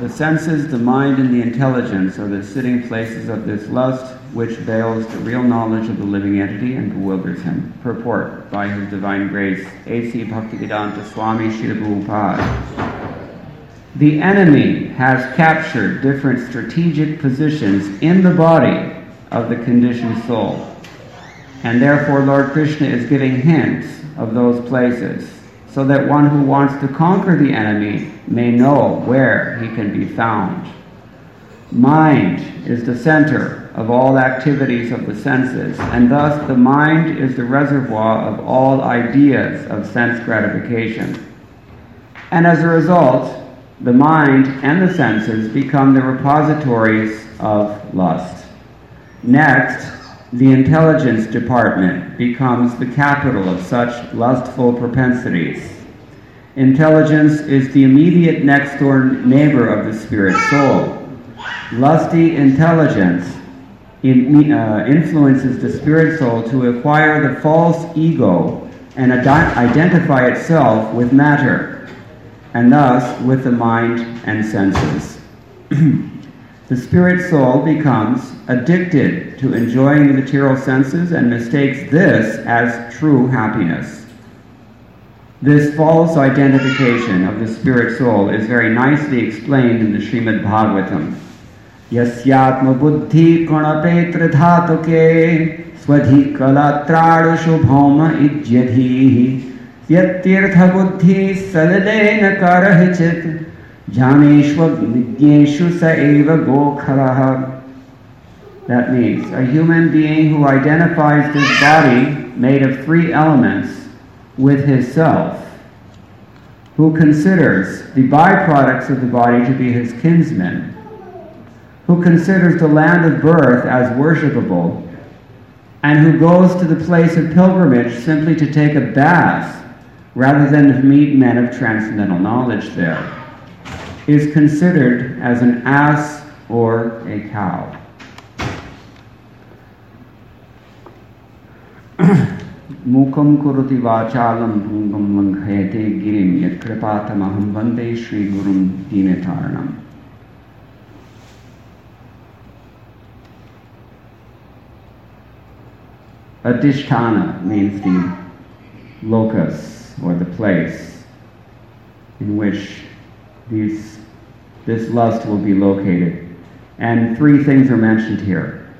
the senses, the mind, and the intelligence are the sitting places of this lust, which veils the real knowledge of the living entity and bewilders him. Purport by His Divine Grace, A.C. Bhaktivedanta Swami Srila Prabhupada. The enemy has captured different strategic positions in the body of the conditioned soul, and therefore Lord Krishna is giving hints of those places, so that one who wants to conquer the enemy may know where he can be found. Mind is the center of all activities of the senses, and thus the mind is the reservoir of all ideas of sense gratification. And as a result, the mind and the senses become the repositories of lust. Next, the intelligence department becomes the capital of such lustful propensities. Intelligence is the immediate next-door neighbor of the spirit soul. Lusty intelligence influences the spirit soul to acquire the false ego and identify itself with matter, and thus with the mind and senses. The spirit soul becomes addicted to enjoying the material senses and mistakes this as true happiness. This false identification of the spirit soul is very nicely explained in the Srimad Bhagavatam. Yasyatma buddhi kanapetra dhatuke swadhikalatradu shubhoma ijyadhi yattirtha buddhi saladena karahichit janeshva vidyeshu sa eva gokharaha. That means a human being who identifies this body made of three elements with his self, who considers the byproducts of the body to be his kinsmen, who considers the land of birth as worshipable, and who goes to the place of pilgrimage simply to take a bath rather than to meet men of transcendental knowledge there, is considered as an ass or a cow. Mukam kurati vachalam pungam langhayate girim yat kripatamaham vande Shri Gurum Dinataranam. Adhisthana means the locus or the place in which this lust will be located. And three things are mentioned here.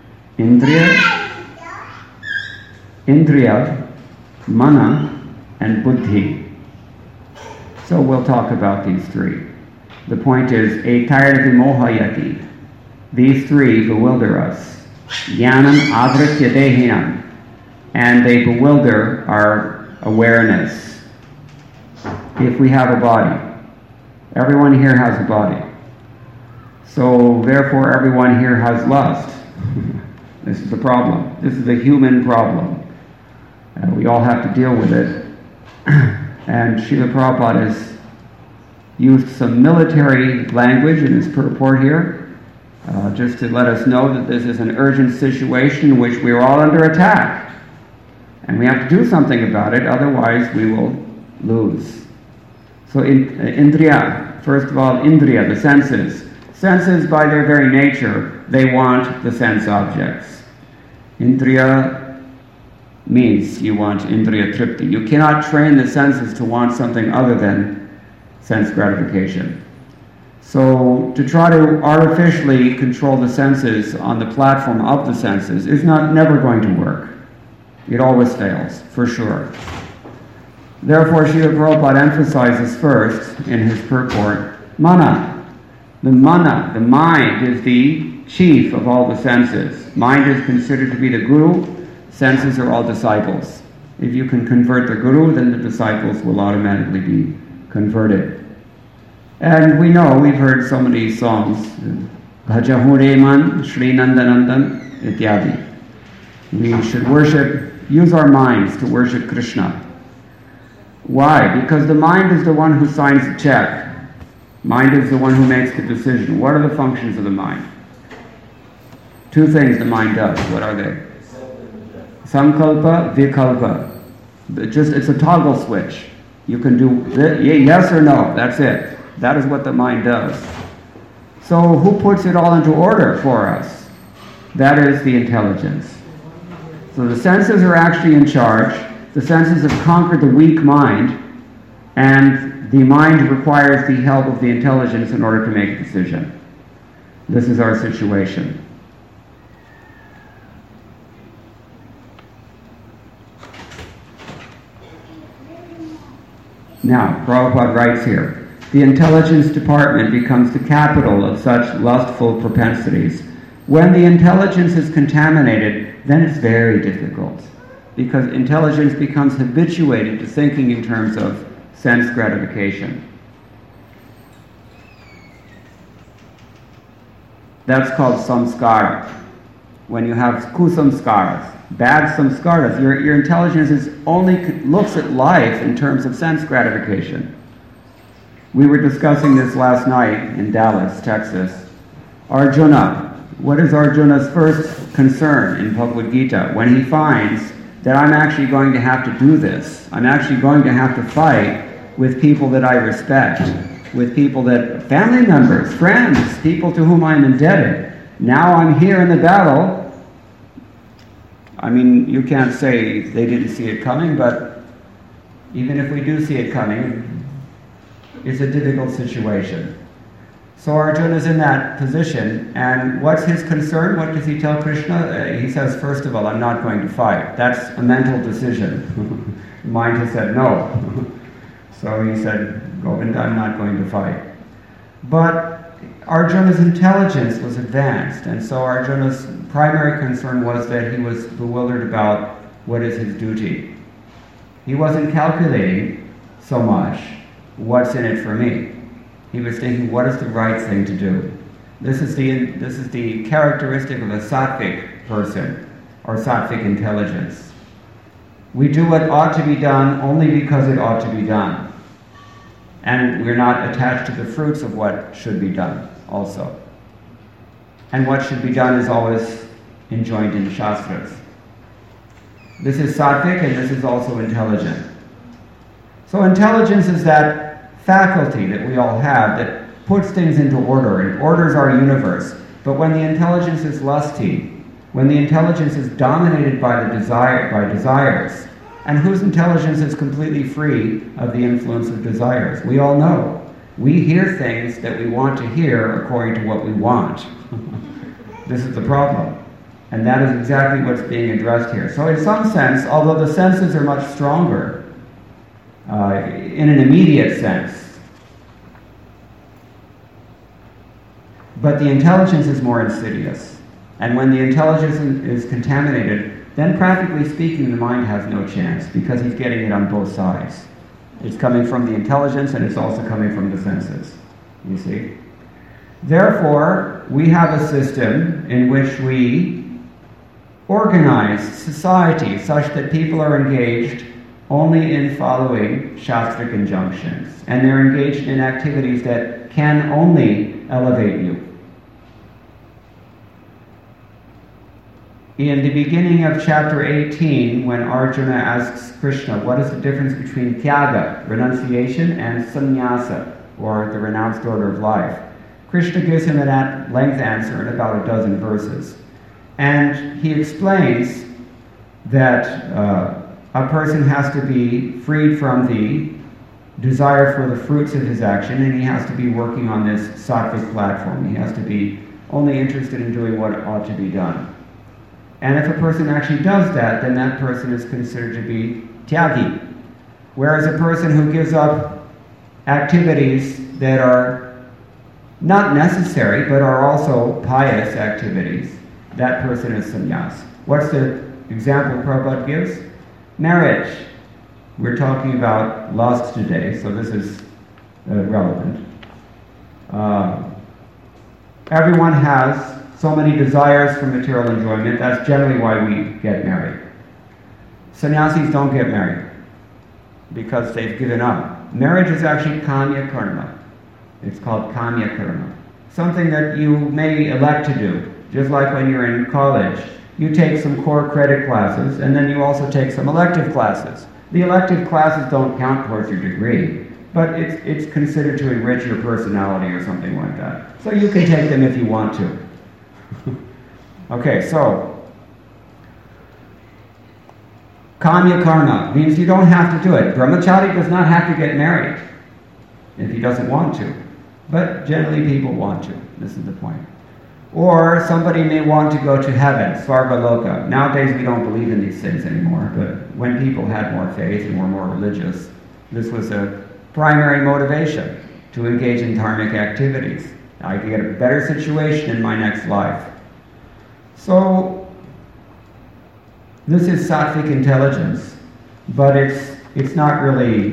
Indriya, Mana, and Buddhi. So we'll talk about these three. The point is, Etair vimohayati. These three bewilder us. Jnanam adritya dehinam. And they bewilder our awareness. If we have a body, everyone here has a body. So therefore everyone here has lust. This is the problem. This is a human problem. We all have to deal with it. And Srila Prabhupada has used some military language in his purport here, just to let us know that this is an urgent situation in which we are all under attack. And we have to do something about it, otherwise we will lose. So Indriya, first of all, Indriya, the senses. Senses, by their very nature, they want the sense objects. Indriya means you want Indriya Tripti. You cannot train the senses to want something other than sense gratification. So to try to artificially control the senses on the platform of the senses is never going to work. It always fails, for sure. Therefore, Srila Prabhupada emphasizes first in his purport, Mana. The Mana, the mind, is the chief of all the senses. Mind is considered to be the guru. Senses are all disciples. If you can convert the guru, then the disciples will automatically be converted. And we know, we've heard so many songs, Bhajahureman, Shri Nandanandan, ityadi. We should use our minds to worship Krishna. Why? Because the mind is the one who signs the check. Mind is the one who makes the decision. What are the functions of the mind? Two things the mind does. What are they? Sankalpa, Vikalpa. It's a toggle switch. You can do yes or no. That's it. That is what the mind does. So who puts it all into order for us? That is the intelligence. So the senses are actually in charge. The senses have conquered the weak mind, and the mind requires the help of the intelligence in order to make a decision. This is our situation. Now, Prabhupada writes here, the intelligence department becomes the capital of such lustful propensities. When the intelligence is contaminated, then it's very difficult, because intelligence becomes habituated to thinking in terms of sense gratification. That's called samskara. When you have kusamskaras, bad samskaras, your intelligence looks at life in terms of sense gratification. We were discussing this last night in Dallas, Texas. Arjuna, what is Arjuna's first concern in Bhagavad Gita? When he finds that I'm actually going to have to do this, I'm actually going to have to fight with people that I respect, with people that, family members, friends, people to whom I'm indebted. Now I'm here in the battle. I mean, you can't say they didn't see it coming, but even if we do see it coming, it's a difficult situation. So Arjuna's in that position, and what's his concern? What does he tell Krishna? He says, first of all, I'm not going to fight. That's a mental decision. Mind has said no. So he said, Govinda, I'm not going to fight. But Arjuna's intelligence was advanced, and so Arjuna's primary concern was that he was bewildered about what is his duty. He wasn't calculating so much what's in it for me. He was thinking, what is the right thing to do? This is the characteristic of a sattvic person, or sattvic intelligence. We do what ought to be done only because it ought to be done. And we're not attached to the fruits of what should be done also. And what should be done is always enjoined in the Shastras. This is sattvic, and this is also intelligent. So intelligence is that faculty that we all have that puts things into order and orders our universe. But when the intelligence is lusty, when the intelligence is dominated by desires, and whose intelligence is completely free of the influence of desires? We all know. We hear things that we want to hear according to what we want. This is the problem. And that is exactly what's being addressed here. So in some sense, although the senses are much stronger, in an immediate sense, but the intelligence is more insidious. And when the intelligence is contaminated, then practically speaking, the mind has no chance, because he's getting it on both sides. It's coming from the intelligence, and it's also coming from the senses, you see. Therefore, we have a system in which we organize society such that people are engaged only in following Shastric injunctions, and they're engaged in activities that can only elevate you. In the beginning of chapter 18, when Arjuna asks Krishna, what is the difference between tyaga, renunciation, and sannyasa, or the renounced order of life, Krishna gives him an at-length answer in about a dozen verses. And he explains that a person has to be freed from the desire for the fruits of his action, and he has to be working on this sattvic platform. He has to be only interested in doing what ought to be done. And if a person actually does that, then that person is considered to be tyagi. Whereas a person who gives up activities that are not necessary, but are also pious activities, that person is sannyas. What's the example Prabhupada gives? Marriage. We're talking about lust today, so this is relevant. Everyone has so many desires for material enjoyment. That's generally why we get married. Sannyasis don't get married because they've given up. Marriage is actually kamya karma. It's called kamya karma. Something that you may elect to do. Just like when you're in college, you take some core credit classes, and then you also take some elective classes. The elective classes don't count towards your degree. but it's considered to enrich your personality or something like that. So you can take them if you want to. Okay, so Kanya karma means you don't have to do it. Brahmachari does not have to get married if he doesn't want to. But generally people want to. This is the point. Or somebody may want to go to heaven, Svargaloka. Nowadays we don't believe in these things anymore, but when people had more faith and were more religious, this was a primary motivation to engage in dharmic activities. I can get a better situation in my next life. So this is sattvic intelligence, but it's not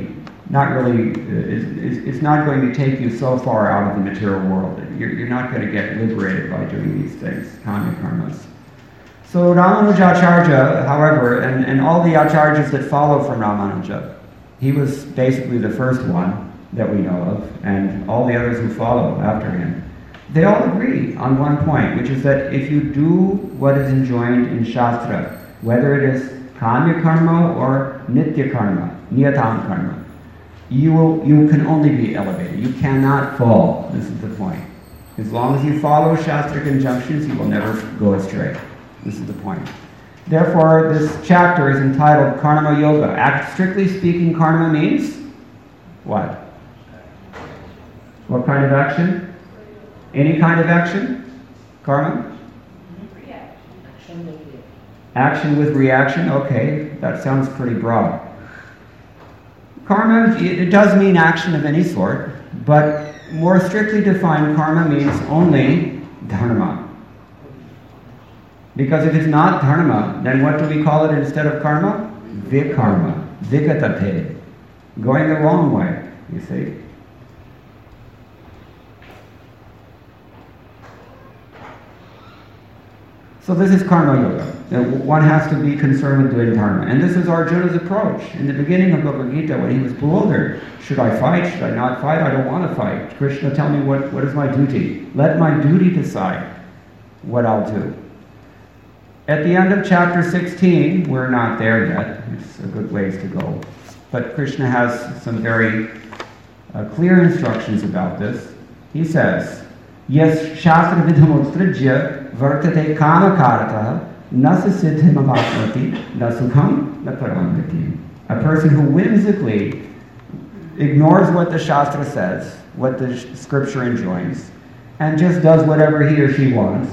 going to take you so far out of the material world. You're not going to get liberated by doing these things, kanya karmas. So Ramanujacharya, however, and all the acharyas that follow from Ramanuja, he was basically the first one that we know of, and all the others who follow after him, they all agree on one point, which is that if you do what is enjoined in Shastra, whether it is kanya karma or nitya karma, niyatam karma, you can only be elevated. You cannot fall. This is the point. As long as you follow Shastric injunctions, you will never go astray. This is the point. Therefore, this chapter is entitled Karma Yoga. Strictly speaking, karma means what? What kind of action? Any kind of action? Karma? Action with reaction? Okay, that sounds pretty broad. Karma, it does mean action of any sort, but more strictly defined, karma means only dharma. Because if it's not dharma, then what do we call it instead of karma? Vikarma, vigatate, going the wrong way, you see. So this is karma yoga. One has to be concerned with doing dharma. And this is Arjuna's approach. In the beginning of Bhagavad Gita, when he was bewildered, should I fight? Should I not fight? I don't want to fight. Krishna, tell me what is my duty. Let my duty decide what I'll do. At the end of chapter 16, we're not there yet. It's a good ways to go. But Krishna has some very clear instructions about this. He says, Yes, Shastra vidhamotstrajya vartate kama karata nasa siddhim avapnati nasukham na paramgati. A person who whimsically ignores what the Shastra says, what the scripture enjoins, and just does whatever he or she wants,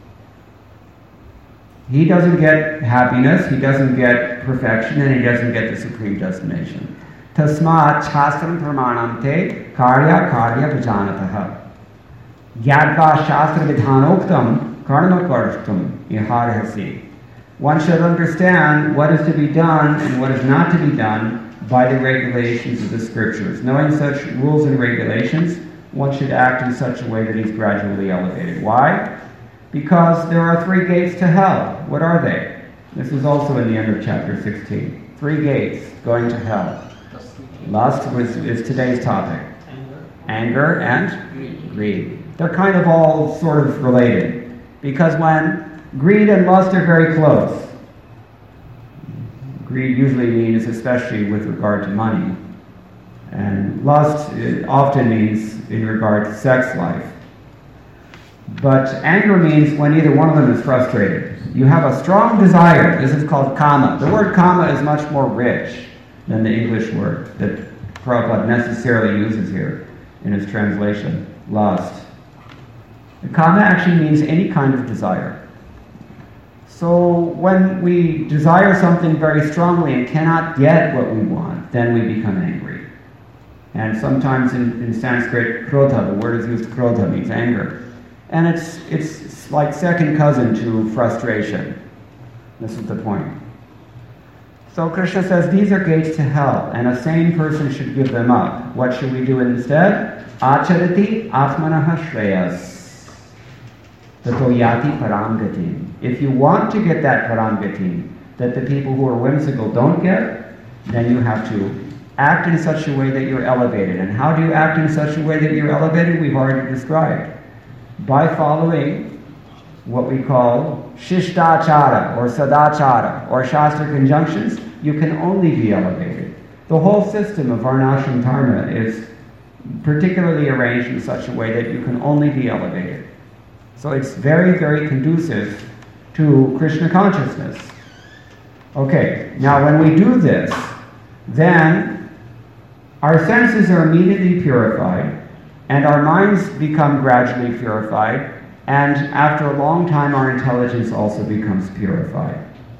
he doesn't get happiness, he doesn't get perfection, and he doesn't get the supreme destination. Tasmat shastram pramanam te karya vijanataha. Gyatva shastra vidhanoktam karma karshtam iharhasi. One should understand what is to be done and what is not to be done by the regulations of the scriptures. Knowing such rules and regulations, one should act in such a way that he's gradually elevated. Why? Because there are 3 gates to hell. What are they? This is also in the end of chapter 16. 3 gates going to hell. Lust is today's topic. Anger and greed. They're kind of all sort of related. Because when greed and lust are very close, greed usually means especially with regard to money. And lust often means in regard to sex life. But anger means when either one of them is frustrated. You have a strong desire. This is called kama. The word kama is much more rich than the English word that Prabhupada necessarily uses here in his translation, lust. The kama actually means any kind of desire. So when we desire something very strongly and cannot get what we want, then we become angry. And sometimes in Sanskrit, krodha, the word is used, krodha means anger. And it's like second cousin to frustration. This is the point. So Krishna says these are gates to hell, and a sane person should give them up. What should we do instead? Acharati atmanaha shreyas tato yati paramgatim. If you want to get that paramgatim that the people who are whimsical don't get, then you have to act in such a way that you're elevated. And how do you act in such a way that you're elevated? We've already described. By following what we call shishtachara or sadachara or shastric injunctions, you can only be elevated. the whole system of Varnashram Dharma is particularly arranged in such a way that you can only be elevated. So it's very, very conducive to Krishna consciousness. Okay, now when we do this, then our senses are immediately purified, and our minds become gradually purified, and after a long time our intelligence also becomes purified.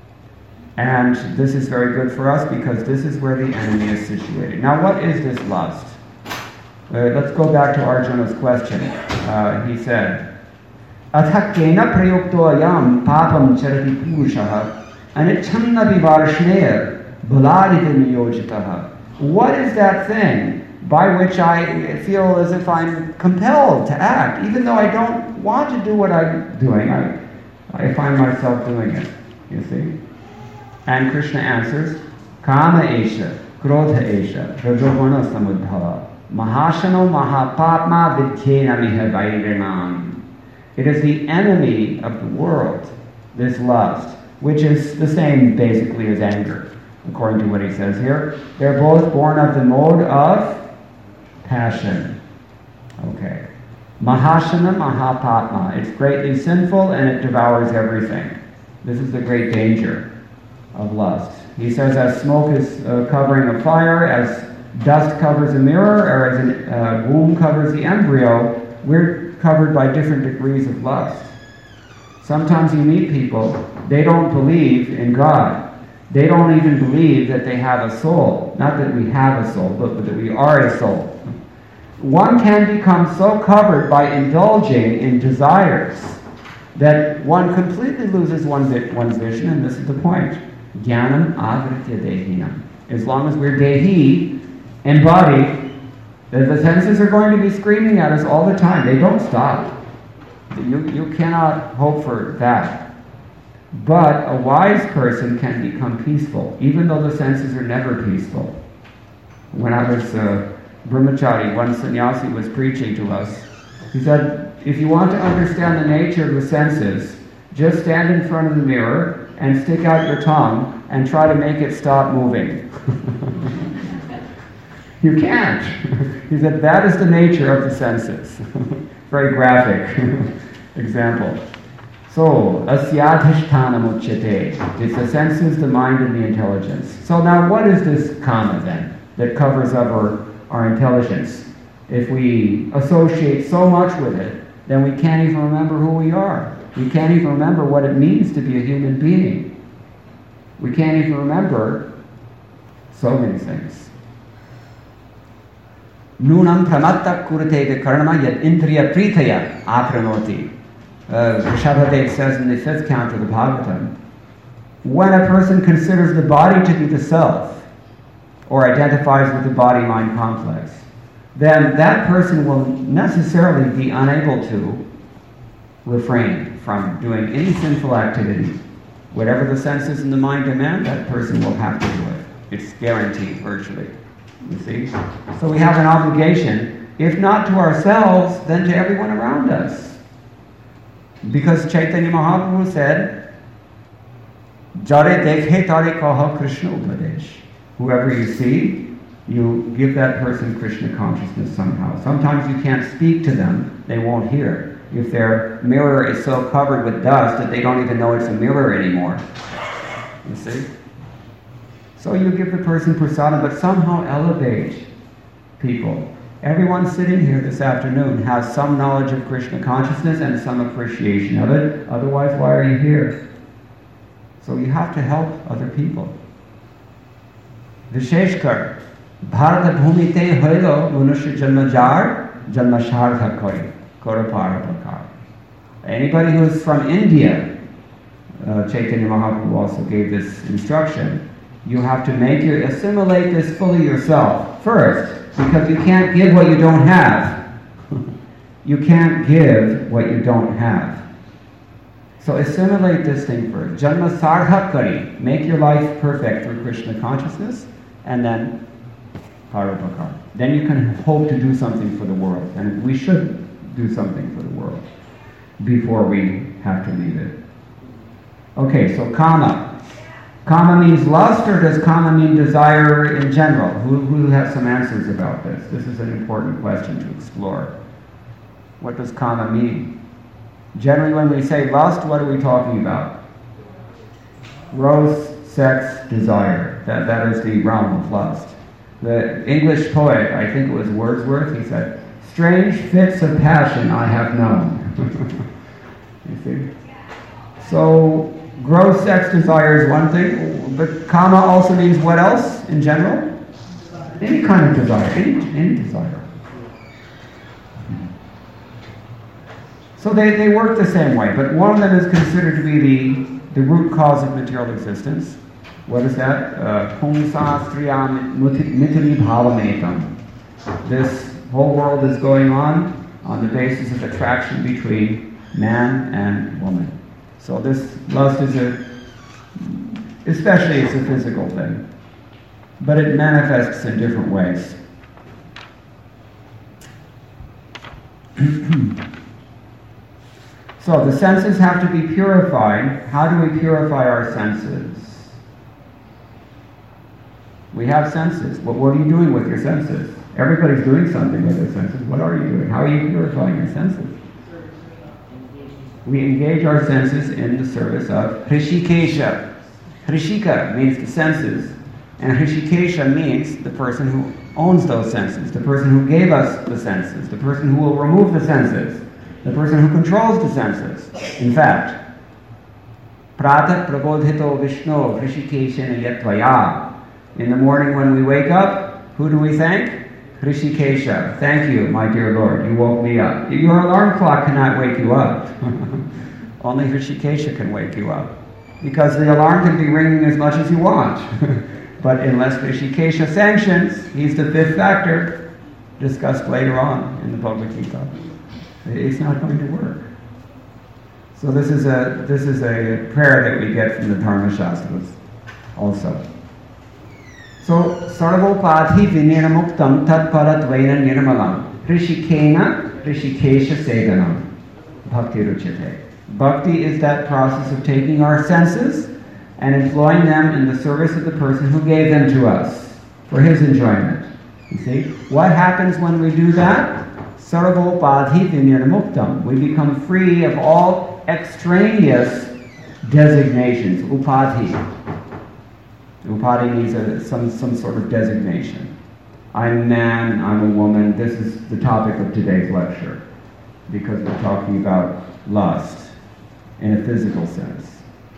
And this is very good for us because this is where the enemy is situated. Now what is this lust? Let's go back to Arjuna's question. He said, Athakena prayuktoyam papam charati purushaha anichanna vivarshneya bhaladita niyojitaha. What is that thing by which I feel as if I'm compelled to act, even though I don't want to do what I'm doing? I find myself doing it, you see. And Krishna answers, Kama esha, Krodha esha, Rajoguna samudbhava, Mahashano mahapatma vidyena miha vairinam. It is the enemy of the world, this lust, which is the same basically as anger, according to what he says here. They're both born of the mode of passion. Okay. Mahashana mahapatma. It's greatly sinful and it devours everything. This is the great danger of lust. He says, as smoke is covering a fire, as dust covers a mirror, or as a womb covers the embryo, we're covered by different degrees of lust. Sometimes you meet people, they don't believe in God. They don't even believe that they have a soul. Not that we have a soul, but that we are a soul. One can become so covered by indulging in desires that one completely loses one's vision, and this is the point. Jnanam avritya dehinam. As long as we're dehi, embodied, the senses are going to be screaming at us all the time. They don't stop. You cannot hope for that. But a wise person can become peaceful, even though the senses are never peaceful. When I was brahmachari, one sannyasi was preaching to us. He said, if you want to understand the nature of the senses, just stand in front of the mirror and stick out your tongue and try to make it stop moving. You can't. He said, that is the nature of the senses. Very graphic example. So, asyadhishthanam uchyate. It's the senses, the mind, and the intelligence. So now what is this kama then, that covers up our intelligence? If we associate so much with it, then we can't even remember who we are. We can't even remember what it means to be a human being. We can't even remember so many things. Nunam pramatta kurate vikarma yad indriya pritaya apranoti. Rishabhadev says in the 5th canto of the Bhagavatam, when a person considers the body to be the self, or identifies with the body-mind complex, then that person will necessarily be unable to refrain from doing any sinful activity. Whatever the senses and the mind demand, that person will have to do it. It's guaranteed, virtually. You see? So we have an obligation, if not to ourselves, then to everyone around us. Because Chaitanya Mahaprabhu said, Jare dekhe tare kaha Krishna upadesh. Whoever you see, you give that person Krishna consciousness somehow. Sometimes you can't speak to them, they won't hear. If their mirror is so covered with dust that they don't even know it's a mirror anymore. You see? So you give the person prasadam, but somehow elevate people. Everyone sitting here this afternoon has some knowledge of Krishna consciousness and some appreciation of it. Otherwise, why are you here? So you have to help other people. Visheshkar, Bharata bhumite hoilo manushya janma jar janma shartha koi korapara pakar. Anybody who is from India, Chaitanya Mahaprabhu also gave this instruction. You have to assimilate this fully yourself first, because you can't give what you don't have. You can't give what you don't have. So assimilate this thing first. Janma sarthakari. Make your life perfect through Krishna consciousness, and then parapakar. Then you can hope to do something for the world. And we should do something for the world before we have to leave it. Okay, so kama. Kama means lust, or does kama mean desire in general? Who has some answers about this? This is an important question to explore. What does kama mean? Generally, when we say lust, what are we talking about? Gross sex desire. That is the realm of lust. The English poet, I think it was Wordsworth, he said, "Strange fits of passion I have known." You see? So, gross sex desire is one thing, but kama also means what else in general? Any kind of desire, any desire. So they work the same way, but one of them is considered to be the root cause of material existence. What is that? Pumsa striyam mitri bhavametam. This whole world is going on the basis of attraction between man and woman. So this lust is especially it's a physical thing, but it manifests in different ways. So the senses have to be purified. How do we purify our senses? We have senses. What are you doing with your senses? Everybody's doing something with their senses. What are you doing? How are you purifying your senses? We engage our senses in the service of Hrishikesha. Hrishika means the senses, and Hrishikesha means the person who owns those senses, the person who gave us the senses, the person who will remove the senses, the person who controls the senses. In fact, Pratah prabodhito Vishno Hrishikeshena yatvaya. In the morning when we wake up, who do we thank? Hrishikesha. Thank you, my dear Lord, you woke me up. Your alarm clock cannot wake you up. Only Hrishikesha can wake you up. Because the alarm can be ringing as much as you want. But unless Hrishikesha sanctions, he's the fifth factor, discussed later on in the Bhagavad Gita. It's not going to work. So this is a prayer that we get from the Dharma Shastras also. So sarvopadhi vinirmuktam tatparatvaina nirmalam hrishikena hrishikesha sedanam bhakti ruchate. Bhakti is that process of taking our senses and employing them in the service of the person who gave them to us for his enjoyment. You see? What happens when we do that? Sarvopadhi vinirmuktam. We become free of all extraneous designations. Upadhi. Upadhi means some sort of designation. I'm a man, I'm a woman. This is the topic of today's lecture, because we're talking about lust in a physical sense.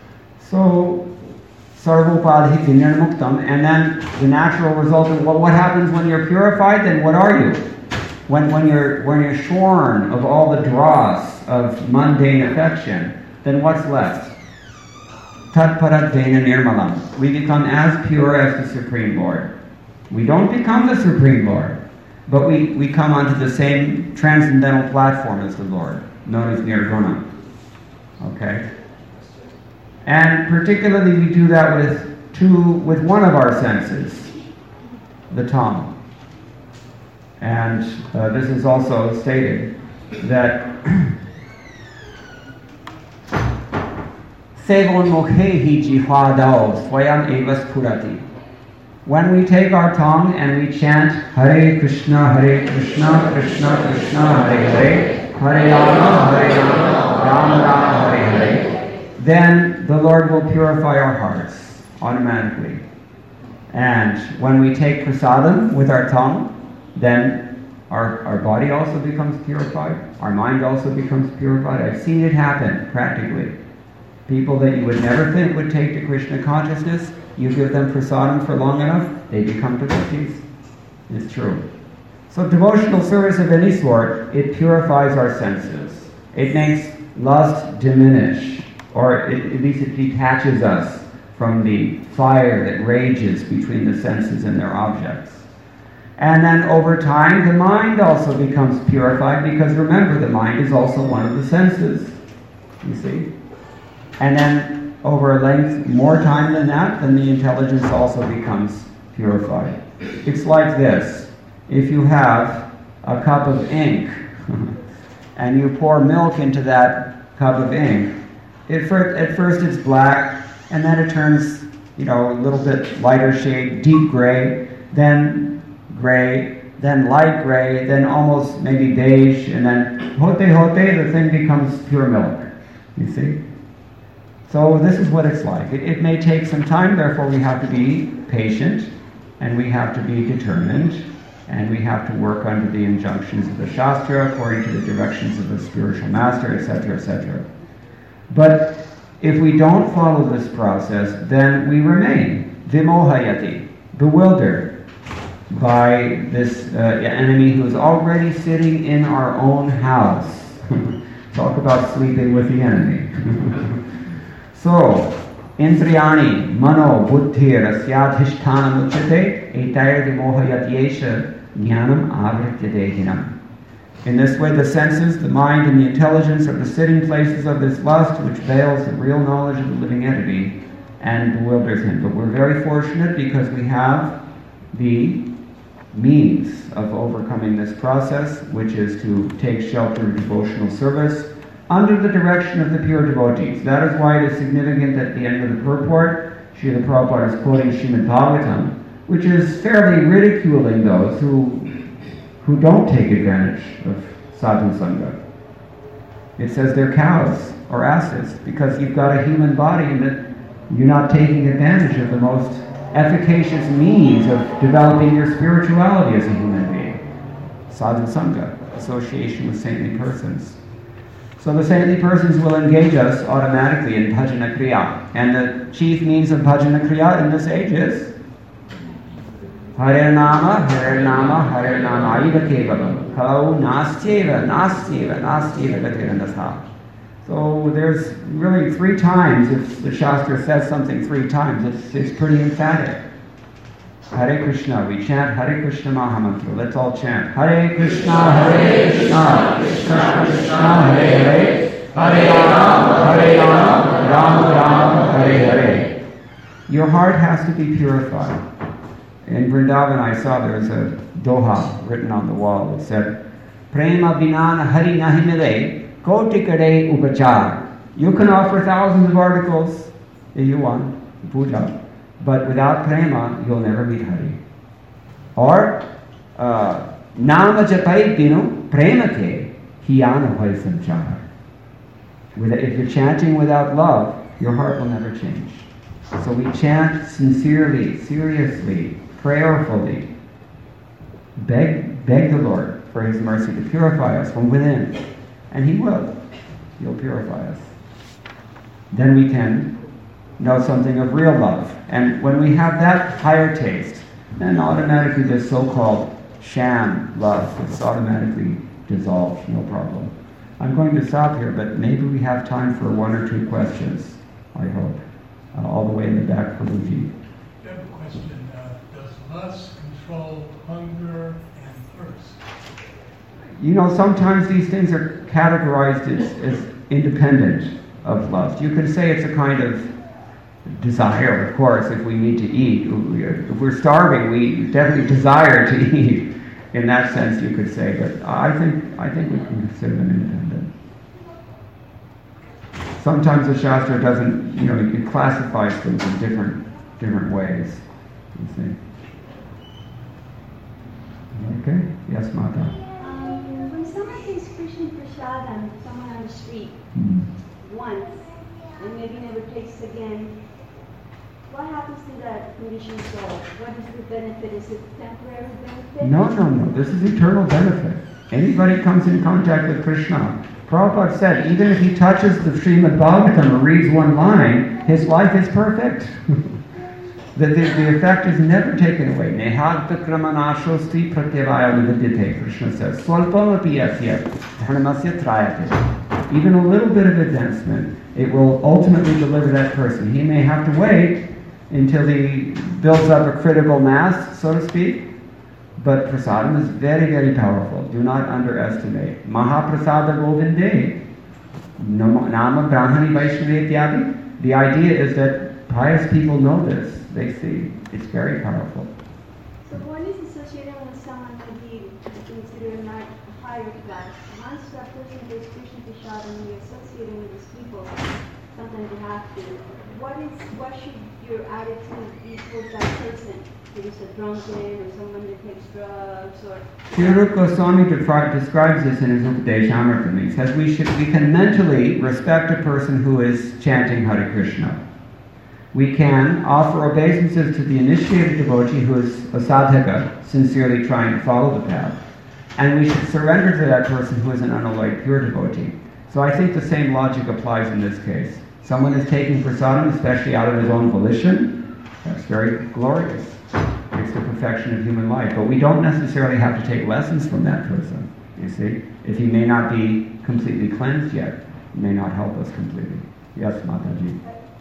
So, sarvopadhi vinirmuktam, and then the natural result of what happens when you're purified, then what are you? When you're shorn of all the dross of mundane affection, then what's left? Tatparadvena nirmalam. We become as pure as the Supreme Lord. We don't become the Supreme Lord, but we come onto the same transcendental platform as the Lord, known as Nirguna. Okay? And particularly we do that with one of our senses, the tongue. And this is also stated that Sevon mokhehi jihadao swayam eva spurati. When we take our tongue and we chant Hare Krishna, Krishna Krishna, Hare Hare, Hare Rama, Rama Rama, Hare Hare, then the Lord will purify our hearts automatically. And when we take prasadam with our tongue, then our body also becomes purified, our mind also becomes purified. I've seen it happen practically. People that you would never think would take to Krishna consciousness, you give them prasadam for long enough, they become devotees. It's true. So devotional service of any sort, it purifies our senses. It makes lust diminish, or at least it detaches us from the fire that rages between the senses and their objects. And then over time, the mind also becomes purified, because remember, the mind is also one of the senses. You see? And then over a length, more time than that, then the intelligence also becomes purified. It's like this. If you have a cup of ink and you pour milk into that cup of ink, at first it's black, and then it turns a little bit lighter shade, deep gray, then light gray, then almost maybe beige, and then hote, the thing becomes pure milk. You see? So this is what it's like. It may take some time, therefore we have to be patient, and we have to be determined, and we have to work under the injunctions of the Shastra, according to the directions of the spiritual master, etc., etc. But if we don't follow this process, then we remain vimohayati, bewildered by this enemy who is already sitting in our own house. Talk about sleeping with the enemy. So, Indriyani, mano, buddhir, asyadhishthana muchyate, etair vimohayatyesha, jnanam avrityadehinam. In this way, the senses, the mind, and the intelligence are the sitting places of this lust, which veils the real knowledge of the living entity and bewilders him. But we're very fortunate because we have the means of overcoming this process, which is to take shelter in devotional service under the direction of the pure devotees. That is why it is significant at the end of the purport, Srila Prabhupada is quoting Srimad Bhagavatam, which is fairly ridiculing those who don't take advantage of sadhu sangha. It says they're cows or asses because you've got a human body and that you're not taking advantage of the most efficacious means of developing your spirituality as a human being. Sadhu sangha, association with saintly persons. So the saintly persons will engage us automatically in bhajana kriya. And the chief means of bhajana kriya in this age is Hare Nama, Hare Nama, Hare Nama, Aiva Kevalam. Kau nastyeva, nastyeva, nastyeva gatirandasa. So there's really 3 times, if the Shastra says something 3 times, it's pretty emphatic. Hare Krishna, we chant Hare Krishna Mahamantra. Let's all chant Hare Krishna, Hare Krishna, Krishna Krishna, Hare Hare, Hare Rama, Hare Rama, Rama Rama, Hare Hare. Your heart has to be purified. In Vrindavan I saw there was a doha written on the wall that said, Prema binana hari nahi mile, koti kare upachar. You can offer thousands of articles if you want, puja, but without prema, you'll never meet Hari. Or, nama japai binu prema ke hiyana hoy sanchar. If you're chanting without love, your heart will never change. So we chant sincerely, seriously, prayerfully. Beg the Lord for His mercy to purify us from within. And He will. He'll purify us. Then we can know something of real love. And when we have that higher taste, then automatically this so-called sham love is automatically dissolved, no problem. I'm going to stop here, but maybe we have time for 1 or 2 questions, I hope. All the way in the back for Luigi. I have a question. Does lust control hunger and thirst? Sometimes these things are categorized as independent of lust. You can say it's a kind of desire, of course, if we need to eat. If we're starving, we definitely desire to eat. In that sense, you could say, but I think we can consider them independent. Sometimes the Shastra doesn't, it classifies things in different ways. You see. Okay? Yes, Mata. When someone takes Krishna Prasadam, someone on the street, once, and maybe never takes again, what happens to that conditioned soul? What is the benefit? Is it temporary benefit? No. This is eternal benefit. Anybody comes in contact with Krishna. Prabhupada said, even if he touches the Srimad Bhagavatam or reads one line, his life is perfect. The effect is never taken away. Nehagta kramanashosti pratyavaya nividyate, Krishna says. Swalpam api yasya dharmasya trayate. Even a little bit of advancement, it will ultimately deliver that person. He may have to wait until he builds up a critical mass, so to speak, but prasadam is very, very powerful. Do not underestimate. Mahaprasada Govinde, Nama Brahmani Vaishnavi Ityadi. The idea is that pious people know this. They see. It's very powerful. So one is associated with someone maybe considered not higher class. Once that person takes Krishna Prasadam and we associate with these people, sometimes you have to. What should your attitude be towards that person? If it's a drunkard or someone that takes drugs or... Sri Rupa Goswami describes this in his Upadeshamrita. He says we can mentally respect a person who is chanting Hare Krishna. We can offer obeisances to the initiated devotee who is a sadhaka, sincerely trying to follow the path. And we should surrender to that person who is an unalloyed pure devotee. So I think the same logic applies in this case. Someone is taking prasadam, especially out of his own volition. That's very glorious. It's the perfection of human life. But we don't necessarily have to take lessons from that person, you see. If he may not be completely cleansed yet, he may not help us completely. Yes, Mataji.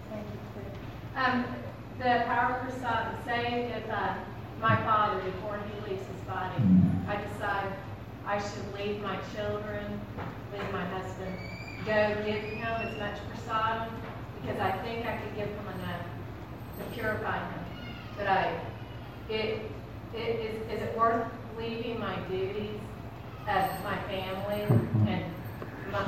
The power of prasadam, say if my father, before he leaves his body, I decide I should leave my children, leave my husband, go give him as much prasadam, because I think I could give him enough to purify him. But is it worth leaving my duties as my family and my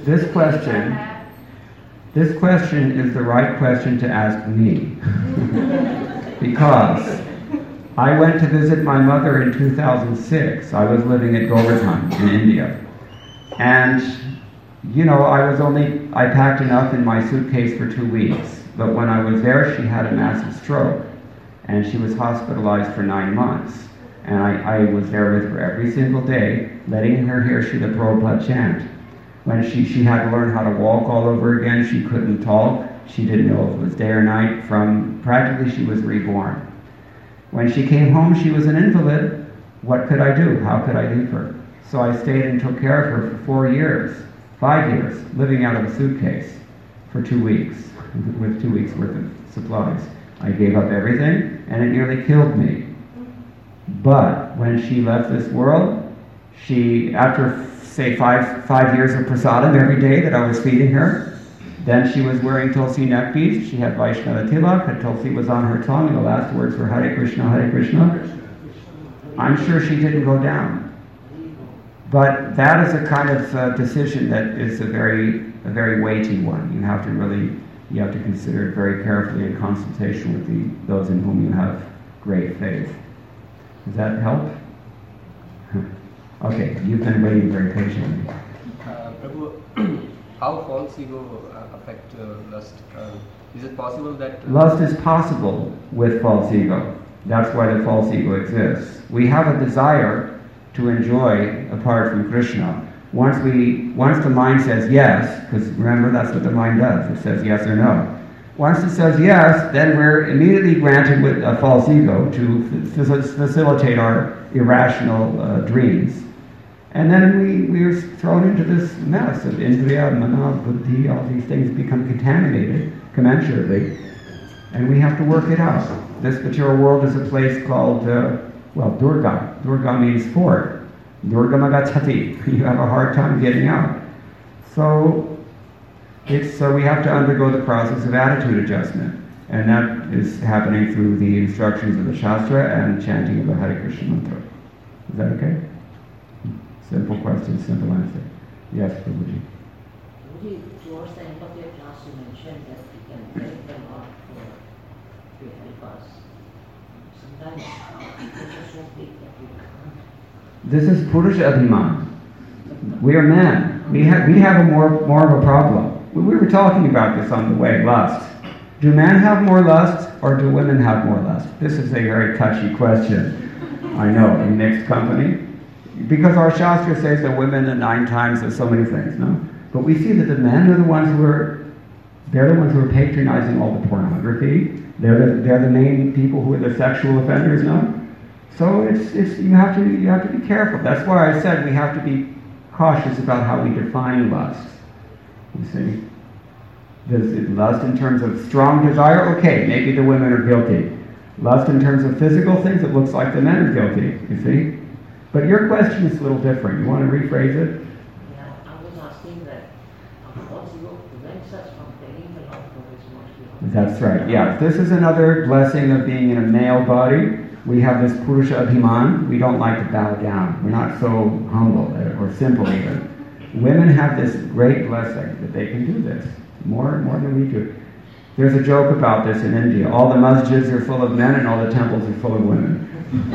This question is the right question to ask me. Because I went to visit my mother in 2006. I was living at Govardhan in India. And, I packed enough in my suitcase for 2 weeks. But when I was there, she had a massive stroke. And she was hospitalized for 9 months. And I was there with her every single day, letting her hear Srila Prabhupada chant. When she had to learn how to walk all over again, she couldn't talk. She didn't know if it was day or night. From practically she was reborn. When she came home, she was an invalid. What could I do? How could I leave her? So I stayed and took care of her for 5 years, living out of a suitcase for 2 weeks, with 2 weeks worth of supplies. I gave up everything, and it nearly killed me. But when she left this world, after say five years of prasadam every day that I was feeding her, then she was wearing Tulsi neck beads. She had Vaishnava tilak, and Tulsi was on her tongue, and the last words were Hare Krishna, Hare Krishna. I'm sure she didn't go down. But that is a kind of decision that is a very weighty one. You have to consider it very carefully in consultation with those in whom you have great faith. Does that help? Okay, you've been waiting very patiently. Prabhu, how false ego affect lust? Is it possible that... Lust is possible with false ego. That's why the false ego exists. We have a desire to enjoy apart from Krishna. Once the mind says yes, because remember that's what the mind does, it says yes or no. Once it says yes, then we're immediately granted with a false ego to facilitate our irrational dreams. And then we're thrown into this mess of indriya, mana, buddhi, all these things become contaminated commensurately, and we have to work it out. This material world is a place called, Durga. Durga means fort. Durga magachati. You have a hard time getting out. So we have to undergo the process of attitude adjustment. And that is happening through the instructions of the Shastra and chanting of the Hare Krishna mantra. Is that okay? Simple question, simple answer. Yes, Prabhuji. Prabhuji, towards the end of your class you mentioned that we can beg them out to help us. Sometimes people are so big that we can't. This is Purusha Abhiman. We are men. We have a more of a problem. We were talking about this on the way, lust. Do men have more lust or do women have more lust? This is a very touchy question, I know, in mixed company. Because our Shastra says that women are 9 times of so many things, no? But we see that the men are the ones who are patronizing all the pornography. They're the main people who are the sexual offenders, no? So you have to be careful. That's why I said we have to be cautious about how we define lust. You see? Does lust in terms of strong desire? Okay, maybe the women are guilty. Lust in terms of physical things, it looks like the men are guilty, you see? But your question is a little different. You want to rephrase it? Yeah, I was asking that false ego prevents us from telling the Lord what is That's right, yeah. This is another blessing of being in a male body. We have this Purusha Abhiman. We don't like to bow down. We're not so humble or simple even. Women have this great blessing that they can do this. more than we do. There's a joke about this in India. All the masjids are full of men and all the temples are full of women.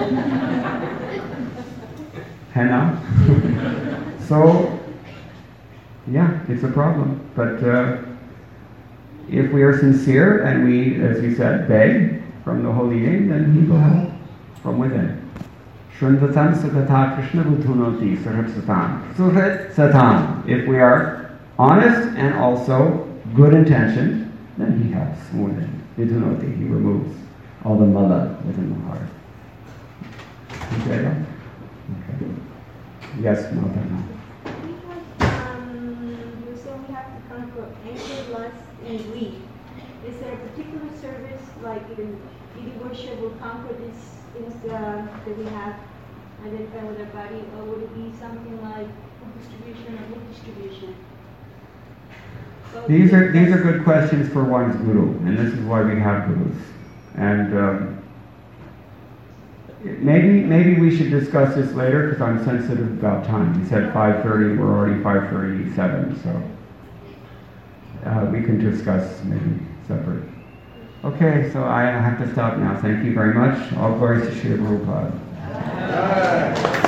Henna? So, yeah, it's a problem. But if we are sincere and we, as you said, beg from the holy name, then he will help from within. Shrunvatam Sukata Krishna Bhutunoti Suhrit Satan. If we are honest and also good intentioned, then he helps from within. Bhutunoti, he removes all the mala within the heart. Okay? Okay. Yes, Mother. You said we have to conquer anger, lust, and greed. Is there a particular service, like in Deity worship, will conquer these things that we have identified with our body, or would it be something like food distribution or book distribution? So These are good questions for one's guru, and this is why we have gurus. And maybe we should discuss this later because I'm sensitive about time. You said 5:30, we're already 5:37, so we can discuss maybe separate. Okay, so I have to stop now. Thank you very much. All glories to Srila Prabhupada.